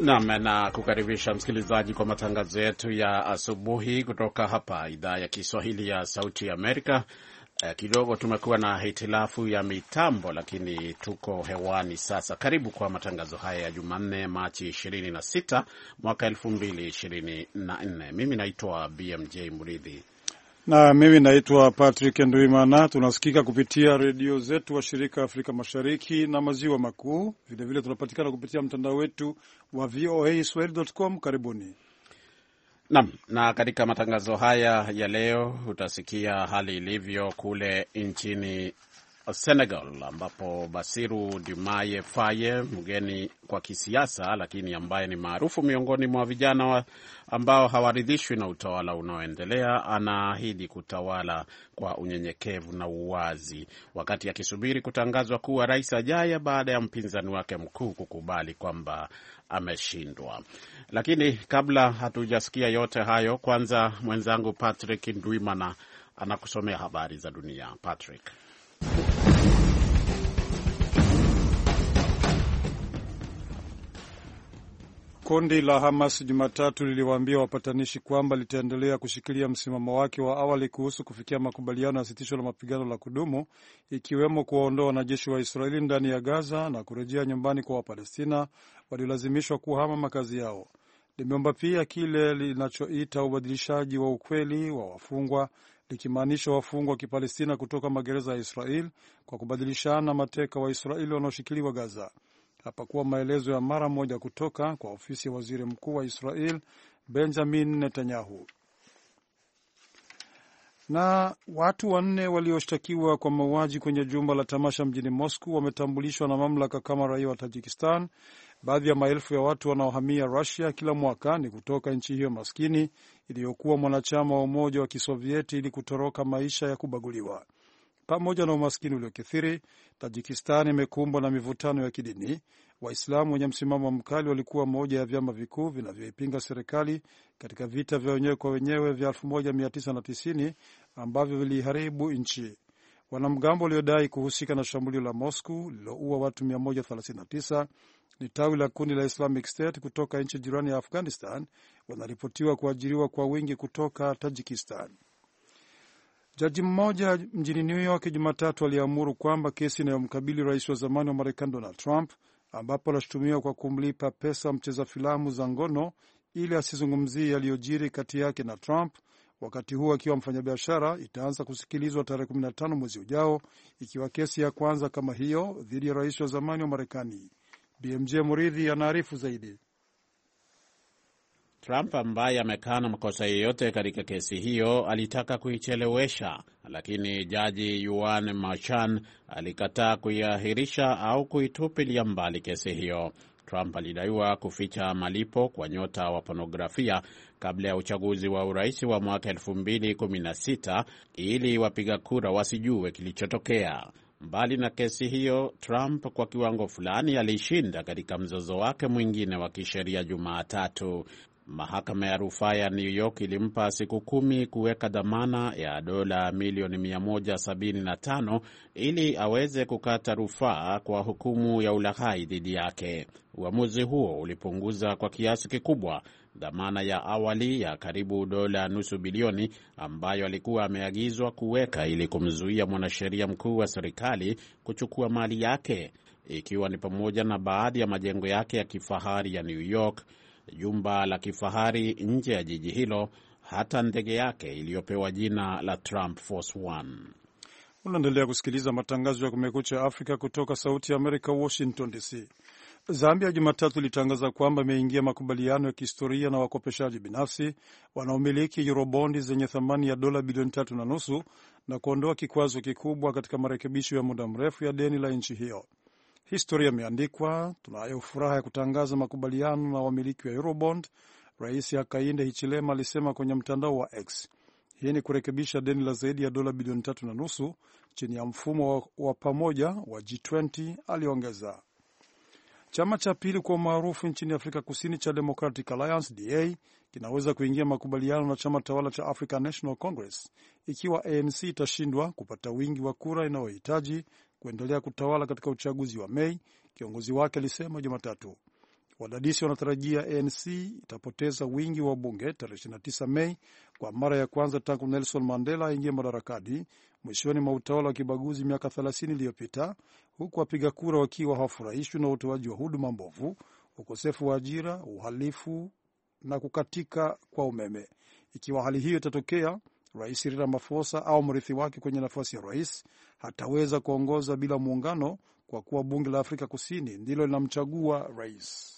Na kukaribisha msikilizaji kwa matangazo yetu ya asubuhi kutoka hapa idhaa ya Kiswahili ya Sauti ya Amerika. Kidogo tumekuwa na hitilafu ya mitambo, lakini tuko hewani sasa. Karibu kwa matangazo haya ya Jumanne, Machi 26 mwaka 2024. Mimi naitwa BMJ Mridhi na mimi naitwa Patrick Ndwimana. Tunasikika kupitia redio zetu wa shirika Afrika Mashariki na Maziwa Makuu. Vilevile tunapatikana kupitia mtandao wetu wa voaswahili.com. Karibuni. Na katika matangazo haya ya leo utasikia hali ilivyo kule nchini Senegal, ambapo Bassirou Diomaye Faye, mgeni kwa kisiasa lakini ambaye ni maarufu miongoni mwa vijana ambao hawaridhishwi na utawala unaoendelea, anaahidi kutawala kwa unyenyekevu na uwazi, wakati akisubiri kutangazwa kuwa rais ajaye baada ya mpinzani wake mkuu kukubali kwamba ameshindwa. Lakini kabla hatujasikia yote hayo, kwanza mwenzangu Patrick Ndwimana anakusomea habari za dunia. Patrick. Kundi la Hamas Jumatatu liliwaambia wapatanishi kwamba litaendelea kushikilia msimamo wake wa awali kuhusu kufikia makubaliano ya sitisho la mapigano la kudumu, ikiwemo kuwaondoa wanajeshi wa Israeli ndani ya Gaza na kurejea nyumbani kwa Wapalestina waliolazimishwa kuhama makazi yao. Limeomba pia kile linachoita ubadilishaji wa ukweli wa wafungwa, likimaanisha wafungwa wa Kipalestina kutoka magereza ya Israel kwa kubadilishana mateka wa Israeli wanaoshikiliwa Gaza. Hapakuwa maelezo ya mara moja kutoka kwa ofisi ya waziri mkuu wa Israel Benjamin Netanyahu. Na watu 4 walioshtakiwa kwa mauaji kwenye jumba la tamasha mjini Moscow wametambulishwa na mamlaka kama raia wa Tajikistan. Baadhi ya maelfu ya watu wanaohamia Russia kila mwaka ni kutoka nchi hiyo maskini iliyokuwa mwanachama wa Umoja wa Kisovieti ili kutoroka maisha ya kubaguliwa. Pamoja na umaskini uliokithiri, Tajikistan imekumbwa na mivutano ya kidini. Waislamu wenye msimamo mkali walikuwa moja ya vyama vikuu vinavyoipinga serikali katika vita vya wenyewe kwa wenyewe vya 1990 ambavyo viliharibu nchi. Wanamgambo waliodai kuhusika na shambulio la Moscow lililoua watu 139 ni tawi la kundi la Islamic State kutoka nchi jirani ya Afghanistan, wanaripotiwa kuajiriwa kwa wingi kutoka Tajikistan. Jaji mmoja mjini New York Jumatatu aliamuru kwamba kesi inayomkabili rais wa zamani wa Marekani Donald Trump, ambapo anashutumiwa kwa kumlipa pesa mcheza filamu za ngono ili asizungumzie yaliyojiri kati yake na Trump wakati huu akiwa mfanyabiashara, itaanza kusikilizwa tarehe 15 mwezi ujao, ikiwa kesi ya kwanza kama hiyo dhidi ya rais wa zamani wa Marekani. BMJ Muridhi anaarifu zaidi. Trump ambaye amekana makosa yoyote katika kesi hiyo alitaka kuichelewesha, lakini jaji Juan Merchan alikataa kuiahirisha au kuitupilia mbali kesi hiyo. Trump alidaiwa kuficha malipo kwa nyota wa pornografia kabla ya uchaguzi wa urais wa mwaka 2016 ili wapiga kura wasijue kilichotokea. Mbali na kesi hiyo, Trump kwa kiwango fulani alishinda katika mzozo wake mwingine wa kisheria Jumatatu. Mahakama ya rufaa ya New York ilimpa siku 10 kuweka dhamana ya dola milioni 175 ili aweze kukata rufaa kwa hukumu ya ulaghai dhidi yake. Uamuzi huo ulipunguza kwa kiasi kikubwa dhamana ya awali ya karibu dola nusu bilioni ambayo alikuwa ameagizwa kuweka ili kumzuia mwanasheria mkuu wa serikali kuchukua mali yake, ikiwa ni pamoja na baadhi ya majengo yake ya kifahari ya New York, jumba la kifahari nje ya jiji hilo, hata ndege yake iliyopewa jina la Trump Force One. Unaendelea kusikiliza matangazo ya Kumekucha Afrika kutoka Sauti ya Amerika, Washington DC. Zambia Jumatatu ilitangaza kwamba imeingia makubaliano ya kihistoria na wakopeshaji binafsi wanaomiliki eurobondi zenye thamani ya dola bilioni 3.5 na kuondoa kikwazo kikubwa katika marekebisho ya muda mrefu ya deni la nchi hiyo. Historia imeandikwa. Tunayo furaha ya kutangaza makubaliano na wamiliki wa Eurobond, Rais Hakainde Hichilema alisema kwenye mtandao wa X. Hii ni kurekebisha deni la zaidi ya dola bilioni 3.5 chini ya mfumo wa pamoja wa G20, aliongeza. Chama cha pili kwa maarufu nchini Afrika Kusini cha Democratic Alliance DA kinaweza kuingia makubaliano na chama tawala cha African National Congress ikiwa ANC itashindwa kupata wingi wa kura inayohitaji kuendelea kutawala katika uchaguzi wa Mei, kiongozi wake alisema Jumatatu. Wadadisi wanatarajia ANC itapoteza wingi wa bunge tarehe 29 Mei kwa mara ya kwanza tangu Nelson Mandela aingie madarakani mwishoni mwa utawala wa kibaguzi miaka 30 iliyopita, huku wapiga kura wakiwa hawafurahishwi na utoaji wa huduma mbovu, ukosefu wa ajira, uhalifu na kukatika kwa umeme. Ikiwa hali hiyo itatokea, Rais Cyril Ramaphosa au mrithi wake kwenye nafasi ya rais hataweza kuongoza bila muungano, kwa kuwa bunge la Afrika Kusini ndilo linamchagua rais.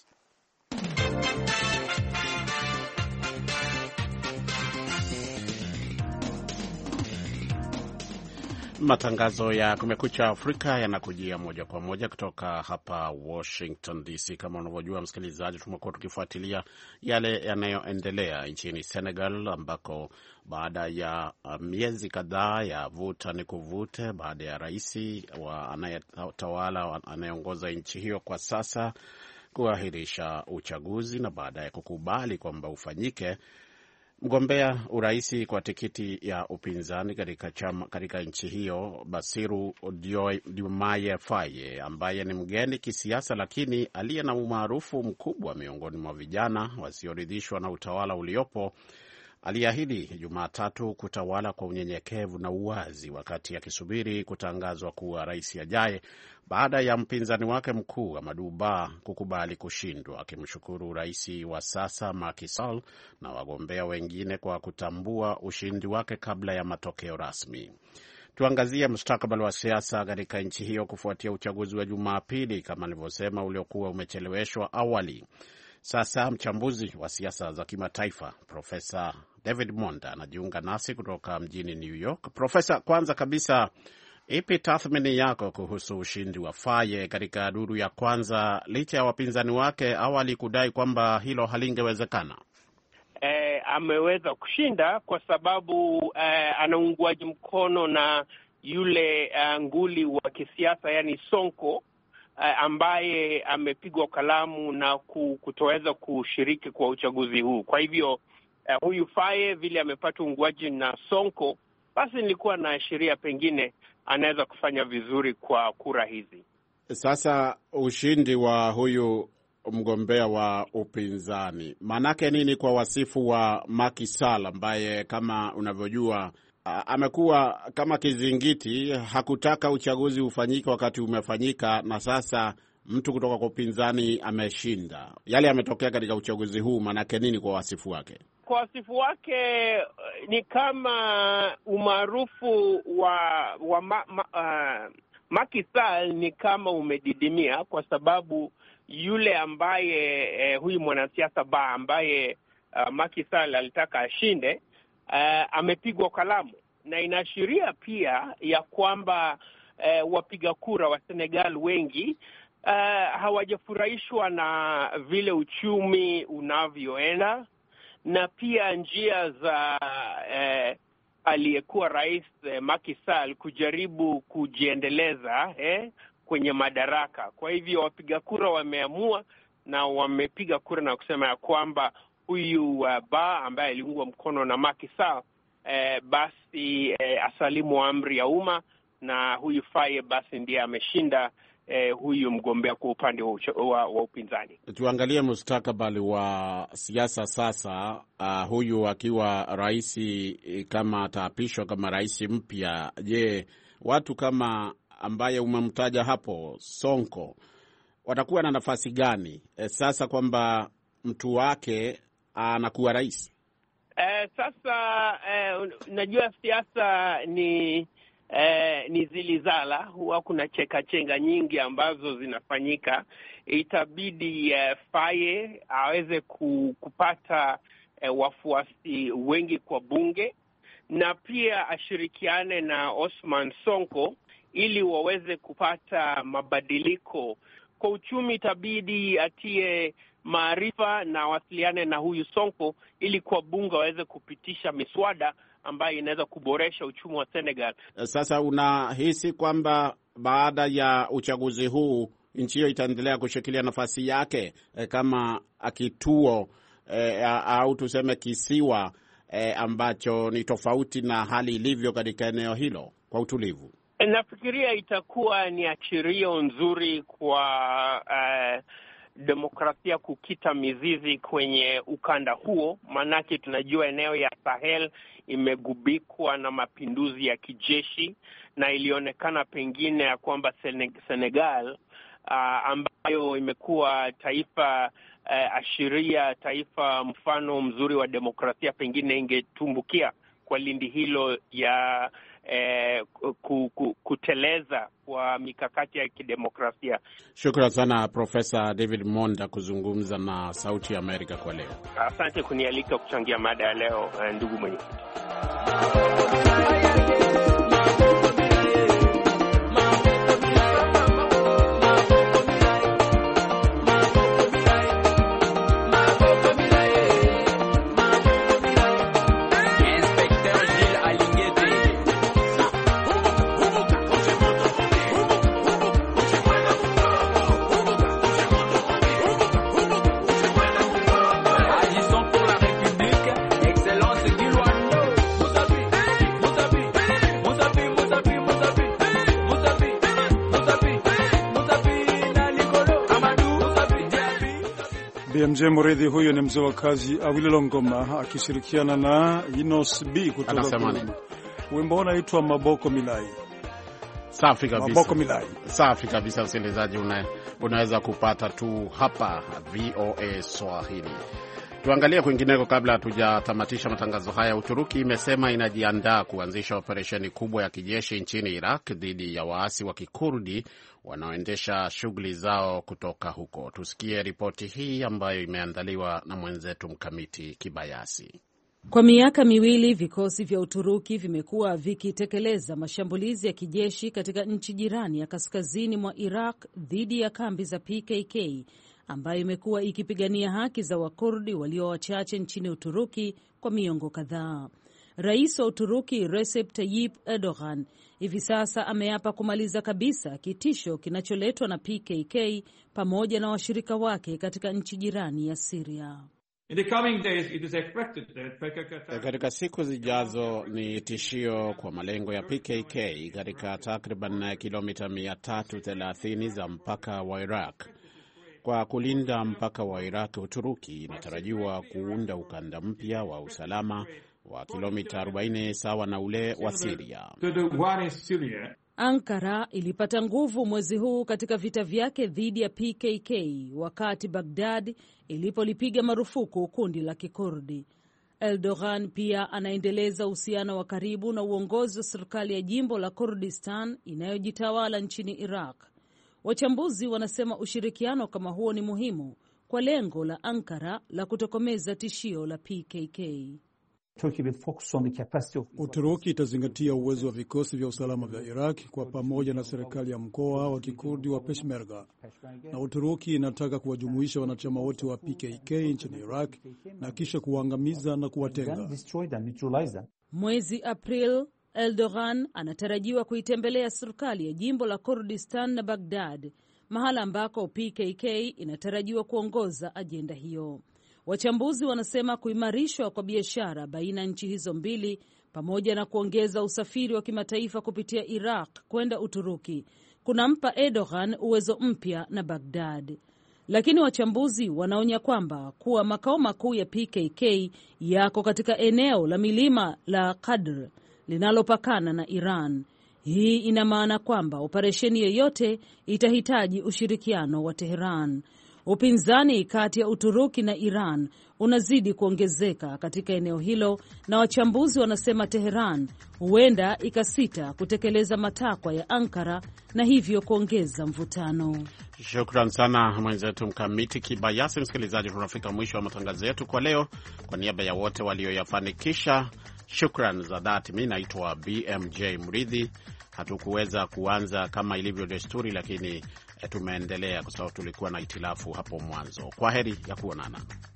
Matangazo ya Kumekucha Afrika yanakujia moja kwa moja kutoka hapa Washington DC. Kama unavyojua msikilizaji, tumekuwa tukifuatilia yale yanayoendelea nchini Senegal, ambako baada ya miezi kadhaa ya vuta ni kuvute, baada ya rais anayetawala anayeongoza nchi hiyo kwa sasa kuahirisha uchaguzi na baadaye kukubali kwamba ufanyike, mgombea uraisi kwa tikiti ya upinzani katika nchi hiyo, Bassirou Diomaye Faye, ambaye ni mgeni kisiasa lakini aliye na umaarufu mkubwa miongoni mwa vijana wasioridhishwa na utawala uliopo, aliahidi Jumatatu kutawala kwa unyenyekevu na uwazi wakati akisubiri kutangazwa kuwa rais ajaye, baada ya mpinzani wake mkuu Amadou Ba kukubali kushindwa, akimshukuru rais wa sasa Macky Sall na wagombea wengine kwa kutambua ushindi wake kabla ya matokeo rasmi. Tuangazie mustakabali wa siasa katika nchi hiyo kufuatia uchaguzi wa Jumapili, kama nilivyosema, uliokuwa umecheleweshwa awali. Sasa mchambuzi wa siasa za kimataifa Profesa David Monda anajiunga nasi kutoka mjini New York. Profesa, kwanza kabisa, ipi tathmini yako kuhusu ushindi wa Faye katika duru ya kwanza, licha ya wapinzani wake awali kudai kwamba hilo halingewezekana? Ameweza kushinda kwa sababu ana uungwaji mkono na yule nguli wa kisiasa, yani Sonko, ambaye amepigwa kalamu na kutoweza kushiriki kwa uchaguzi huu. Kwa hivyo huyu Faye vile amepata uungwaji na Sonko, basi nilikuwa na sheria pengine anaweza kufanya vizuri kwa kura hizi. Sasa ushindi wa huyu mgombea wa upinzani manake nini kwa wasifu wa Macky Sall, ambaye kama unavyojua amekuwa kama kizingiti, hakutaka uchaguzi ufanyike wakati umefanyika, na sasa mtu kutoka kwa upinzani ameshinda. Yale yametokea katika uchaguzi huu manake nini kwa wasifu wake? Kwa wasifu wake ni kama umaarufu wa Macky Sall ni kama umedidimia, kwa sababu yule ambaye huyu mwanasiasa Ba ambaye Macky Sall alitaka ashinde amepigwa kalamu, na inaashiria pia ya kwamba wapiga kura wa Senegal wengi hawajafurahishwa na vile uchumi unavyoenda, na pia njia za aliyekuwa rais Macky Sall kujaribu kujiendeleza kwenye madaraka. Kwa hivyo wapiga kura wameamua na wamepiga kura na kusema ya kwamba huyu Ba ambaye aliungwa mkono na Macky Sall basi asalimu amri ya umma, na huyu Faye basi ndiye ameshinda huyu mgombea kwa upande wa upinzani. Tuangalie mustakabali wa siasa sasa, huyu akiwa rais, kama ataapishwa kama rais mpya. Je, watu kama ambaye umemtaja hapo Sonko watakuwa na nafasi gani sasa kwamba mtu wake anakuwa rais? Sasa najua siasa ni zilizala, huwa kuna cheka-chenga nyingi ambazo zinafanyika. Itabidi Faye aweze kupata wafuasi wengi kwa bunge, na pia ashirikiane na Osman Sonko ili waweze kupata mabadiliko. Kwa uchumi itabidi atie maarifa na wasiliane na huyu Sonko ili kwa bunge waweze kupitisha miswada ambayo inaweza kuboresha uchumi wa Senegal. Sasa unahisi kwamba baada ya uchaguzi huu nchi hiyo itaendelea kushikilia nafasi yake kama kituo au tuseme kisiwa ambacho ni tofauti na hali ilivyo katika eneo hilo kwa utulivu? Nafikiria itakuwa ni ashirio nzuri kwa demokrasia kukita mizizi kwenye ukanda huo, manake tunajua eneo ya Sahel imegubikwa na mapinduzi ya kijeshi, na ilionekana pengine ya kwamba Senegal ambayo imekuwa taifa ashiria, taifa mfano mzuri wa demokrasia, pengine ingetumbukia kwa lindi hilo ya kuteleza kwa mikakati ya kidemokrasia. Shukran sana Profesa David Monda kuzungumza na Sauti ya Amerika kwa leo. Asante kunialika kuchangia mada ya leo, ndugu mwenyekiti. BMJ Muridhi, huyo ni mzee wa kazi Awilo Ngoma akishirikiana na Inos B kutoka Kuruma. Wimbo unaitwa Maboko Milai. Safi kabisa. Maboko Milai. Safi kabisa, msikilizaji, unaweza kupata tu hapa VOA Swahili. Tuangalie kwingineko kabla hatujatamatisha matangazo haya. Uturuki imesema inajiandaa kuanzisha operesheni kubwa ya kijeshi nchini Iraq dhidi ya waasi wa Kikurdi wanaoendesha shughuli zao kutoka huko. Tusikie ripoti hii ambayo imeandaliwa na mwenzetu Mkamiti Kibayasi. Kwa miaka miwili vikosi vya Uturuki vimekuwa vikitekeleza mashambulizi ya kijeshi katika nchi jirani ya kaskazini mwa Iraq dhidi ya kambi za PKK ambayo imekuwa ikipigania haki za Wakurdi walio wachache nchini Uturuki kwa miongo kadhaa. Rais wa Uturuki Recep Tayyip Erdogan hivi sasa ameapa kumaliza kabisa kitisho kinacholetwa na PKK pamoja na washirika wake katika nchi jirani ya Syria. Katika siku zijazo ni tishio kwa malengo ya PKK katika takriban kilomita 330 za mpaka wa Iraq. Kwa kulinda mpaka wa Iraq, Uturuki inatarajiwa kuunda ukanda mpya wa usalama wa kilomita 40 sawa na ule wa Syria. Ankara ilipata nguvu mwezi huu katika vita vyake dhidi ya PKK wakati Baghdad ilipolipiga marufuku kundi la Kikurdi. Erdogan pia anaendeleza uhusiano wa karibu na uongozi wa serikali ya jimbo la Kurdistan inayojitawala nchini Iraq. Wachambuzi wanasema ushirikiano kama huo ni muhimu kwa lengo la Ankara la kutokomeza tishio la PKK. Uturuki itazingatia uwezo wa vikosi vya usalama vya Iraq kwa pamoja na serikali ya mkoa wa Kikurdi wa Peshmerga. Na Uturuki inataka kuwajumuisha wanachama wote wa PKK nchini Iraq na kisha kuwaangamiza na kuwatenga. Mwezi April, Erdogan anatarajiwa kuitembelea serikali ya jimbo la Kurdistan na Baghdad, mahala ambako PKK inatarajiwa kuongoza ajenda hiyo. Wachambuzi wanasema kuimarishwa kwa biashara baina ya nchi hizo mbili pamoja na kuongeza usafiri wa kimataifa kupitia Iraq kwenda Uturuki kunampa Erdogan uwezo mpya na Baghdad. Lakini wachambuzi wanaonya kwamba kuwa makao makuu ya PKK yako katika eneo la milima la Qadr linalopakana na Iran. Hii ina maana kwamba operesheni yoyote itahitaji ushirikiano wa Teheran. Upinzani kati ya Uturuki na Iran unazidi kuongezeka katika eneo hilo, na wachambuzi wanasema Teheran huenda ikasita kutekeleza matakwa ya Ankara na hivyo kuongeza mvutano. Shukran sana mwenzetu Mkamiti Kibayasi. Msikilizaji, tunafika mwisho wa matangazo yetu kwa leo. Kwa niaba ya wote walioyafanikisha, shukran za dhati. Mimi naitwa BMJ Mridhi. Hatukuweza kuanza kama ilivyo desturi, lakini tumeendelea kwa sababu tulikuwa na itilafu hapo mwanzo. Kwa heri ya kuonana.